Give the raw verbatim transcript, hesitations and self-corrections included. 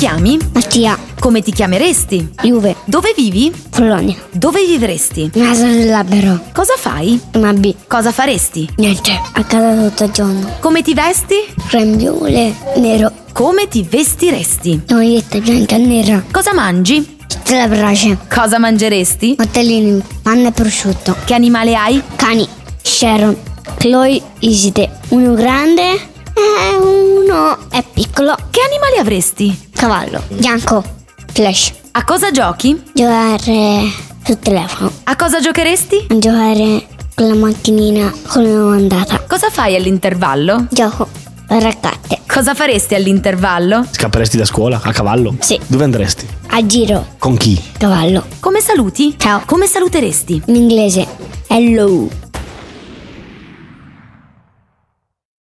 chiami? Mattia. Come ti chiameresti? Juve. Dove vivi? Polonia. Dove vivresti? Casa dell'albero. Cosa fai? Una B. Cosa faresti? Niente. A casa tutto il giorno. Come ti vesti? Crembiule. Nero. Come ti vestiresti? Maglietta bianca e nera. Cosa mangi? Tutte le brace. Cosa mangeresti? Mortellini. Panna e prosciutto. Che animale hai? Cani. Sharon. Chloe. Iside. Uno grande e uno è piccolo. Che animale avresti? Cavallo. Bianco. Flash. A cosa giochi? Giocare sul telefono. A cosa giocheresti? A giocare con la macchinina con la andata. Cosa fai all'intervallo? Gioco a raccatte. Cosa faresti all'intervallo? Scapperesti da scuola? A cavallo? Sì. Dove andresti? A giro. Con chi? Cavallo. Come saluti? Ciao. Come saluteresti? In inglese. Hello.